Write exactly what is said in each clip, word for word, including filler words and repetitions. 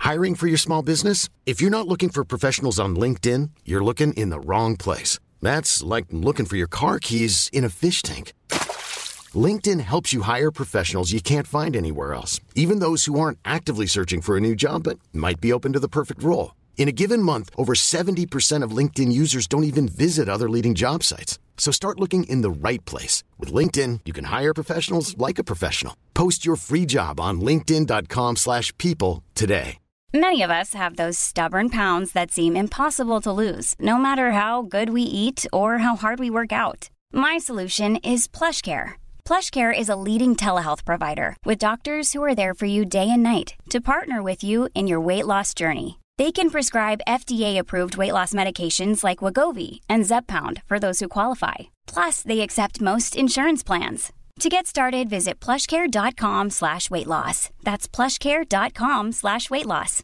Hiring for your small business? If you're not looking for professionals on LinkedIn, you're looking in the wrong place. That's like looking for your car keys in a fish tank. LinkedIn helps you hire professionals you can't find anywhere else, even those who aren't actively searching for a new job but might be open to the perfect role. In a given month, over seventy percent of LinkedIn users don't even visit other leading job sites. So start looking in the right place. With LinkedIn, you can hire professionals like a professional. Post your free job on linkedin.com slash people today. Many of us have those stubborn pounds that seem impossible to lose, no matter how good we eat or how hard we work out. My solution is PlushCare. PlushCare is a leading telehealth provider with doctors who are there for you day and night to partner with you in your weight loss journey. They can prescribe F D A-approved weight loss medications like Wegovy and Zepbound for those who qualify. Plus, they accept most insurance plans. To get started, visit plushcare.com slash weight loss. That's plushcare.com slash weight loss.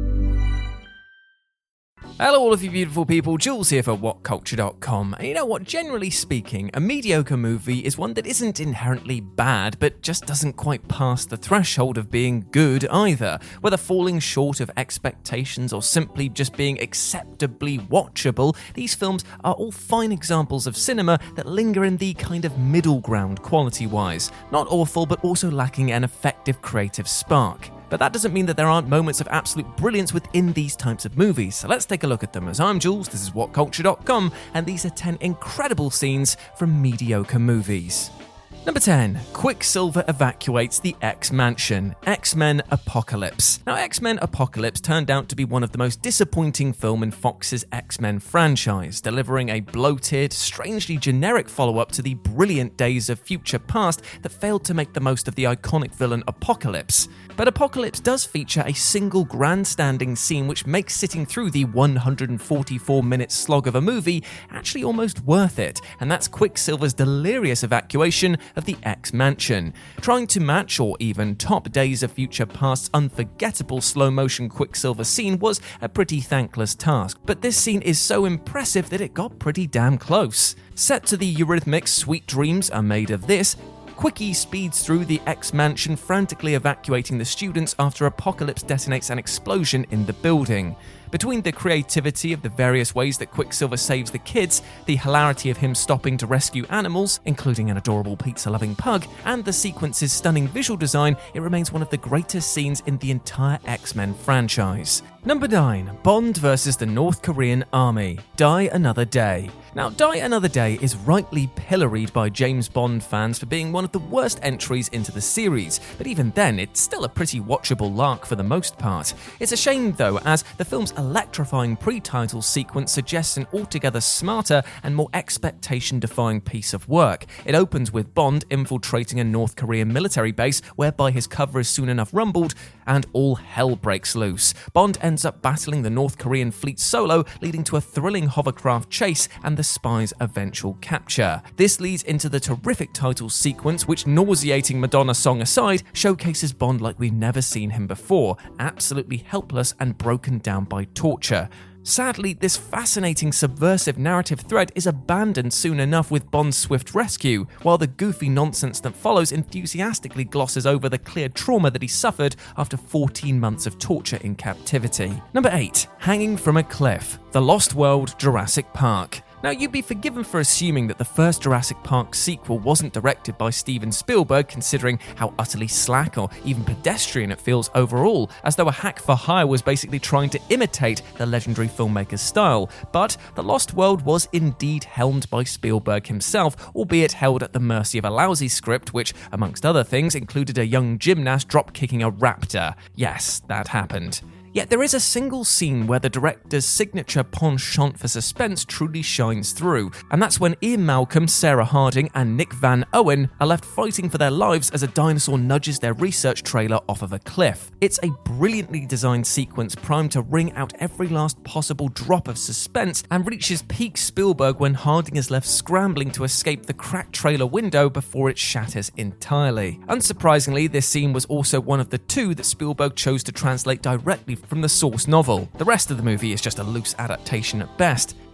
Hello all of you beautiful people, Jules here for what culture dot com. And you know what, generally speaking, a mediocre movie is one that isn't inherently bad, but just doesn't quite pass the threshold of being good either. Whether falling short of expectations or simply just being acceptably watchable, these films are all fine examples of cinema that linger in the kind of middle ground quality-wise. Not awful, but also lacking an effective creative spark. But that doesn't mean that there aren't moments of absolute brilliance within these types of movies, so let's take a look at them. As I'm Jules, this is what culture dot com, and these are ten incredible scenes from mediocre movies. Number ten. Quicksilver evacuates the X-Mansion. X-Men Apocalypse. Now, X-Men Apocalypse turned out to be one of the most disappointing film in Fox's X-Men franchise, delivering a bloated, strangely generic follow-up to the brilliant Days of Future Past that failed to make the most of the iconic villain Apocalypse. But Apocalypse does feature a single grandstanding scene which makes sitting through the one hundred forty-four minute slog of a movie actually almost worth it, and that's Quicksilver's delirious evacuation of the X-Mansion. Trying to match or even top Days of Future Past's unforgettable slow-motion Quicksilver scene was a pretty thankless task, but this scene is so impressive that it got pretty damn close. Set to the Eurythmics' Sweet Dreams Are Made of This, Quickie speeds through the X-Mansion, frantically evacuating the students after Apocalypse detonates an explosion in the building. Between the creativity of the various ways that Quicksilver saves the kids, the hilarity of him stopping to rescue animals, including an adorable pizza-loving pug, and the sequence's stunning visual design, it remains one of the greatest scenes in the entire X-Men franchise. Number nine. Bond versus the North Korean Army. Die Another Day. Now, Die Another Day is rightly pilloried by James Bond fans for being one of the worst entries into the series, but even then, it's still a pretty watchable lark for the most part. It's a shame, though, as the film's electrifying pre-title sequence suggests an altogether smarter and more expectation-defying piece of work. It opens with Bond infiltrating a North Korean military base, whereby his cover is soon enough rumbled, and all hell breaks loose. Bond ends up battling the North Korean fleet solo, leading to a thrilling hovercraft chase and the spy's eventual capture. This leads into the terrific title sequence, which, nauseating Madonna song aside, showcases Bond like we've never seen him before, absolutely helpless and broken down by torture. Sadly, this fascinating subversive narrative thread is abandoned soon enough with Bond's swift rescue, while the goofy nonsense that follows enthusiastically glosses over the clear trauma that he suffered after fourteen months of torture in captivity. Number eight. Hanging from a Cliff. The Lost World Jurassic Park. Now, you'd be forgiven for assuming that the first Jurassic Park sequel wasn't directed by Steven Spielberg, considering how utterly slack or even pedestrian it feels overall, as though a hack for hire was basically trying to imitate the legendary filmmaker's style. But The Lost World was indeed helmed by Spielberg himself, albeit held at the mercy of a lousy script which, amongst other things, included a young gymnast drop-kicking a raptor. Yes, that happened. Yet there is a single scene where the director's signature penchant for suspense truly shines through, and that's when Ian Malcolm, Sarah Harding, and Nick Van Owen are left fighting for their lives as a dinosaur nudges their research trailer off of a cliff. It's a brilliantly designed sequence primed to wring out every last possible drop of suspense, and reaches peak Spielberg when Harding is left scrambling to escape the cracked trailer window before it shatters entirely. Unsurprisingly, this scene was also one of the two that Spielberg chose to translate directly from the source novel. The rest of the movie is just a loose adaptation at best.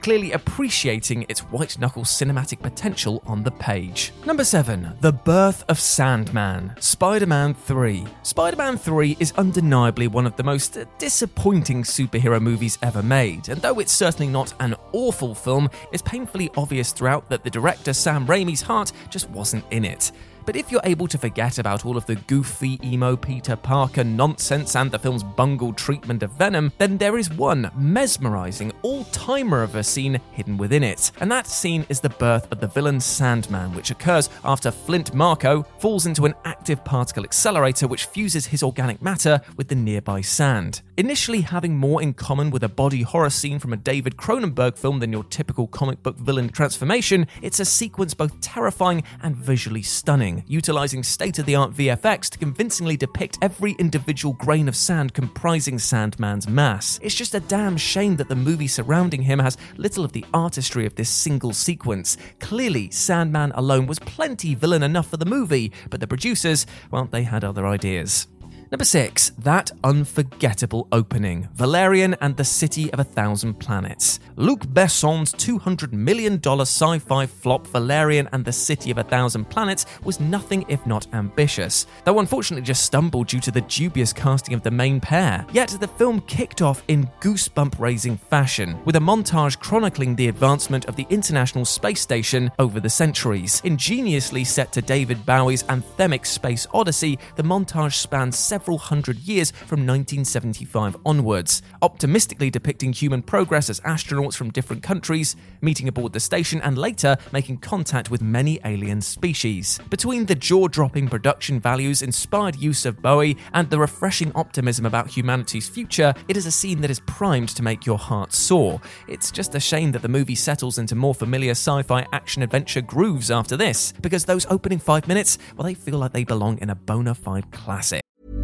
clearly appreciating its white-knuckle cinematic potential on the page. Number seven. The Birth of Sandman, Spider-Man three. Spider-Man three is undeniably one of the most disappointing superhero movies ever made, and though it's certainly not an awful film, it's painfully obvious throughout that the director Sam Raimi's heart just wasn't in it. But if you're able to forget about all of the goofy emo Peter Parker nonsense and the film's bungled treatment of Venom, then there is one mesmerizing all-timer of a scene hidden within it. And that scene is the birth of the villain Sandman, which occurs after Flint Marko falls into an active particle accelerator which fuses his organic matter with the nearby sand. Initially having more in common with a body horror scene from a David Cronenberg film than your typical comic book villain transformation, it's a sequence both terrifying and visually stunning, utilizing state-of-the-art V F X to convincingly depict every individual grain of sand comprising Sandman's mass. It's just a damn shame that the movie surrounding him has little of the artistry of this single sequence. Clearly, Sandman alone was plenty villain enough for the movie, but the producers, well, they had other ideas. Number six. That unforgettable opening, Valerian and the City of a Thousand Planets. Luc Besson's two hundred million dollars sci-fi flop Valerian and the City of a Thousand Planets was nothing if not ambitious, though unfortunately just stumbled due to the dubious casting of the main pair. Yet the film kicked off in goosebump-raising fashion, with a montage chronicling the advancement of the International Space Station over the centuries. Ingeniously set to David Bowie's anthemic Space Odyssey, the montage spans several hundred years from nineteen seventy-five onwards, optimistically depicting human progress as astronauts from different countries meeting aboard the station and later making contact with many alien species. Between the jaw-dropping production values, inspired use of Bowie, and the refreshing optimism about humanity's future, it is a scene that is primed to make your heart soar. It's just a shame that the movie settles into more familiar sci-fi action-adventure grooves after this, because those opening five minutes, well, they feel like they belong in a bona fide classic.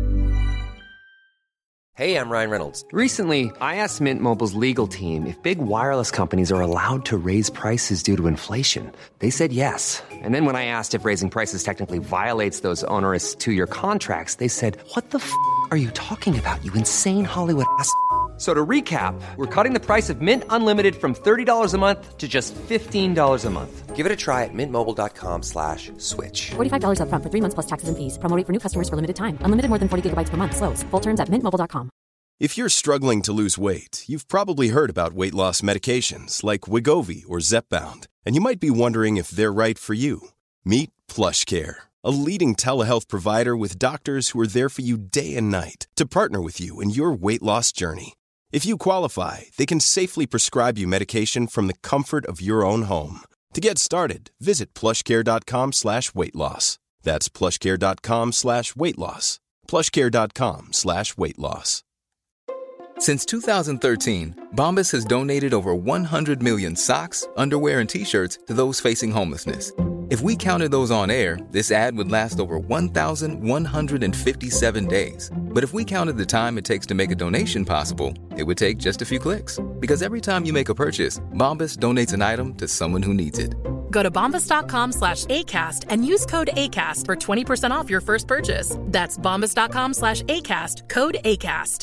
Hey, I'm Ryan Reynolds. Recently, I asked Mint Mobile's legal team if big wireless companies are allowed to raise prices due to inflation. They said yes. And then when I asked if raising prices technically violates those onerous two-year contracts, they said, what the f*** are you talking about, you insane Hollywood ass f- So to recap, we're cutting the price of Mint Unlimited from thirty dollars a month to just fifteen dollars a month. Give it a try at mintmobile.com slash switch. forty-five dollars up front for three months plus taxes and fees. Promo rate for new customers for limited time. Unlimited more than forty gigabytes per month. Slows full terms at mint mobile dot com. If you're struggling to lose weight, you've probably heard about weight loss medications like Wegovy or Zepbound, and you might be wondering if they're right for you. Meet PlushCare, a leading telehealth provider with doctors who are there for you day and night to partner with you in your weight loss journey. If you qualify, they can safely prescribe you medication from the comfort of your own home. To get started, visit plushcare.com slash weight loss. That's plushcare.com slash weight loss. plushcare.com slash weight loss. Since two thousand thirteen, Bombas has donated over one hundred million socks, underwear, and T-shirts to those facing homelessness. If we counted those on air, this ad would last over one thousand one hundred fifty-seven days. But if we counted the time it takes to make a donation possible, it would take just a few clicks. Because every time you make a purchase, Bombas donates an item to someone who needs it. Go to bombas.com slash ACAST and use code ACAST for twenty percent off your first purchase. That's bombas.com slash ACAST, code ACAST.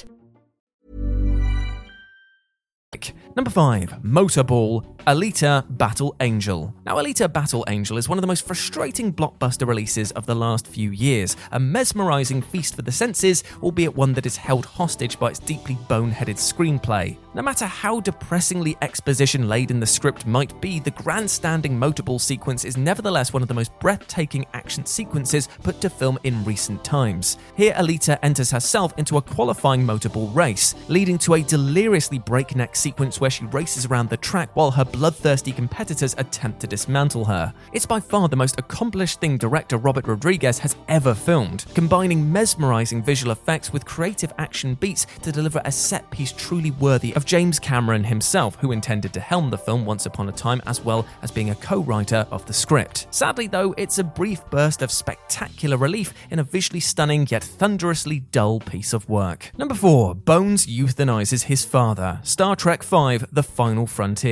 Number five. Motorball, Alita Battle Angel. Now, Alita Battle Angel is one of the most frustrating blockbuster releases of the last few years, a mesmerizing feast for the senses, albeit one that is held hostage by its deeply boneheaded screenplay. No matter how depressingly exposition-laden the script might be, the grandstanding motorball sequence is nevertheless one of the most breathtaking action sequences put to film in recent times. Here, Alita enters herself into a qualifying motorball race, leading to a deliriously breakneck sequence where she races around the track while her bloodthirsty competitors attempt to dismantle her. It's by far the most accomplished thing director Robert Rodriguez has ever filmed, combining mesmerizing visual effects with creative action beats to deliver a set piece truly worthy of James Cameron himself, who intended to helm the film once upon a time, as well as being a co-writer of the script. Sadly though, it's a brief burst of spectacular relief in a visually stunning yet thunderously dull piece of work. Number four. Bones euthanizes his father, Star Trek five, The Final Frontier.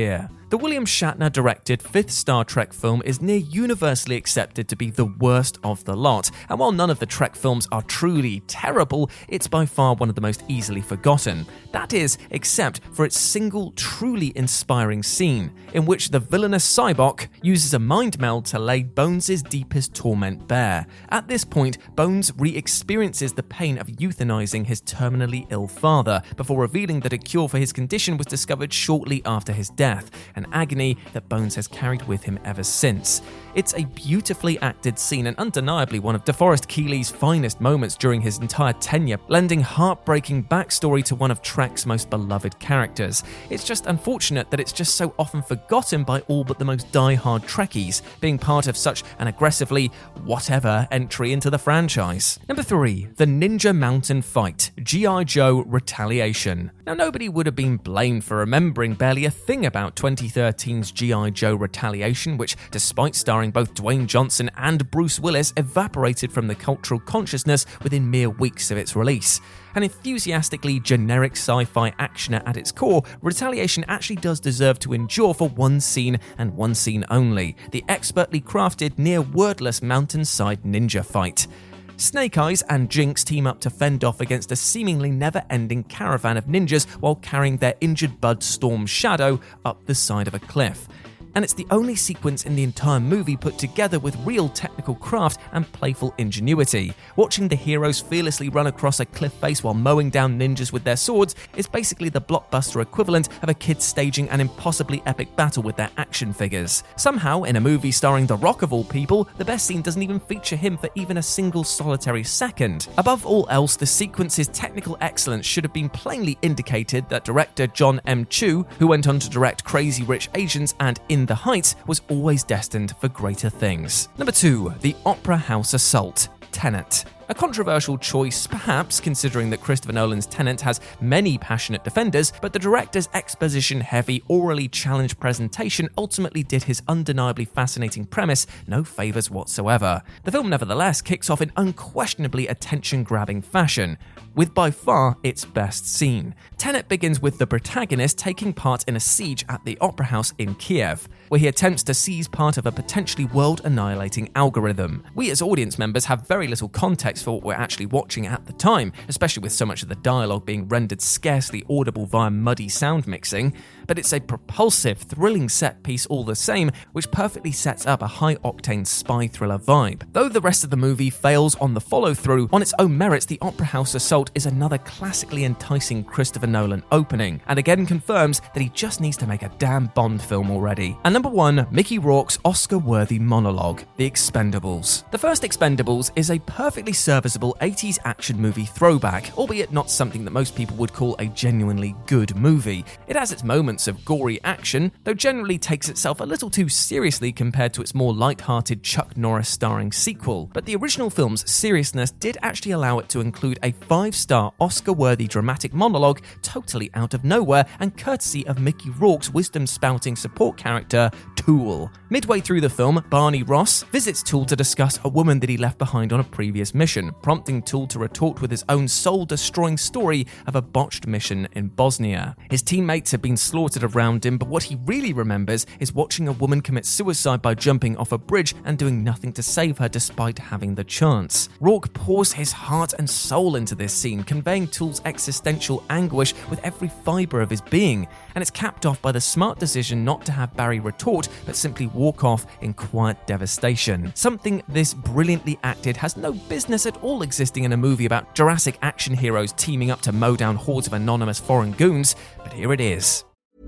The William Shatner-directed fifth Star Trek film is near universally accepted to be the worst of the lot, and while none of the Trek films are truly terrible, it's by far one of the most easily forgotten. That is, except for its single truly inspiring scene, in which the villainous Sybok uses a mind meld to lay Bones' deepest torment bare. At this point, Bones re-experiences the pain of euthanizing his terminally ill father, before revealing that a cure for his condition was discovered shortly after his death, an agony that Bones has carried with him ever since. It's a beautifully acted scene and undeniably one of DeForest Keely's finest moments during his entire tenure, lending heartbreaking backstory to one of Trek's most beloved characters. It's just unfortunate that it's just so often forgotten by all but the most die-hard Trekkies, being part of such an aggressively whatever entry into the franchise. Number three, The Ninja Mountain Fight, G I. Joe Retaliation. Now, nobody would have been blamed for remembering barely a thing about twenty thirteen's G I. Joe Retaliation, which, despite starring both Dwayne Johnson and Bruce Willis, evaporated from the cultural consciousness within mere weeks of its release. An enthusiastically generic sci-fi actioner at its core, Retaliation actually does deserve to endure for one scene and one scene only, the expertly crafted, near-wordless mountainside ninja fight. Snake Eyes and Jinx team up to fend off against a seemingly never-ending caravan of ninjas while carrying their injured bud Storm Shadow up the side of a cliff. And it's the only sequence in the entire movie put together with real technical craft and playful ingenuity. Watching the heroes fearlessly run across a cliff face while mowing down ninjas with their swords is basically the blockbuster equivalent of a kid staging an impossibly epic battle with their action figures. Somehow, in a movie starring The Rock of all people, the best scene doesn't even feature him for even a single solitary second. Above all else, the sequence's technical excellence should have been plainly indicated that director John M. Chu, who went on to direct Crazy Rich Asians and In the Heights, was always destined for greater things. Number two, The Opera House Assault, Tenet. A controversial choice, perhaps, considering that Christopher Nolan's Tenet has many passionate defenders, but the director's exposition-heavy, orally challenged presentation ultimately did his undeniably fascinating premise no favours whatsoever. The film nevertheless kicks off in unquestionably attention-grabbing fashion, with by far its best scene. Tenet begins with the protagonist taking part in a siege at the Opera House in Kiev, where he attempts to seize part of a potentially world-annihilating algorithm. We as audience members have very little context for what we're actually watching at the time, especially with so much of the dialogue being rendered scarcely audible via muddy sound mixing, but it's a propulsive, thrilling set piece all the same, which perfectly sets up a high-octane spy thriller vibe. Though the rest of the movie fails on the follow-through, on its own merits, The Opera House Assault is another classically enticing Christopher Nolan opening, and again confirms that he just needs to make a damn Bond film already. And number one, Mickey Rourke's Oscar-worthy monologue, The Expendables. The first Expendables is a perfectly serviceable eighties action movie throwback, albeit not something that most people would call a genuinely good movie. It has its moments of gory action, though generally takes itself a little too seriously compared to its more light-hearted Chuck Norris starring sequel. But the original film's seriousness did actually allow it to include a five-star Oscar-worthy dramatic monologue totally out of nowhere and courtesy of Mickey Rourke's wisdom-spouting support character, Tool. Midway through the film, Barney Ross visits Tool to discuss a woman that he left behind on a previous mission, prompting Tool to retort with his own soul-destroying story of a botched mission in Bosnia. His teammates have been slaughtered around him, but what he really remembers is watching a woman commit suicide by jumping off a bridge and doing nothing to save her despite having the chance. Rourke pours his heart and soul into this scene, conveying Tool's existential anguish with every fibre of his being, and it's capped off by the smart decision not to have Barry retort, but simply walk off in quiet devastation. Something this brilliantly acted has no business at all existing in a movie about Jurassic action heroes teaming up to mow down hordes of anonymous foreign goons, but here it is.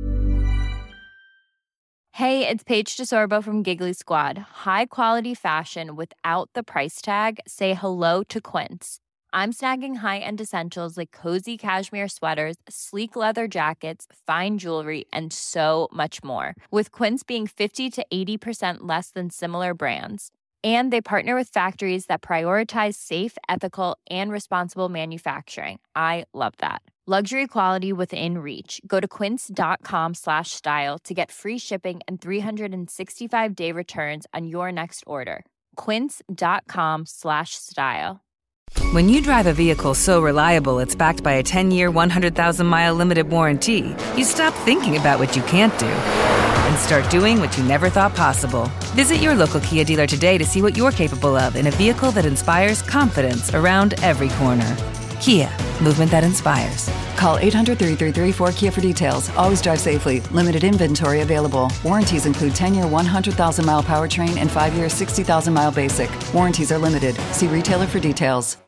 Hey, it's Paige DeSorbo from Giggly Squad. High quality fashion without the price tag. Say hello to Quince. I'm snagging high-end essentials like cozy cashmere sweaters, sleek leather jackets, fine jewelry, and so much more. With Quince being fifty to eighty percent less than similar brands. And they partner with factories that prioritize safe, ethical, and responsible manufacturing. I love that. Luxury quality within reach. Go to quince.com slash style to get free shipping and three sixty-five day returns on your next order. Quince.com slash style. When you drive a vehicle so reliable it's backed by a ten-year, one hundred thousand mile limited warranty, you stop thinking about what you can't do and start doing what you never thought possible. Visit your local Kia dealer today to see what you're capable of in a vehicle that inspires confidence around every corner. Kia, movement that inspires. Call eight hundred, three three three, four Kia for details. Always drive safely. Limited inventory available. Warranties include ten-year, one hundred thousand mile powertrain and five-year, sixty thousand mile basic. Warranties are limited. See retailer for details.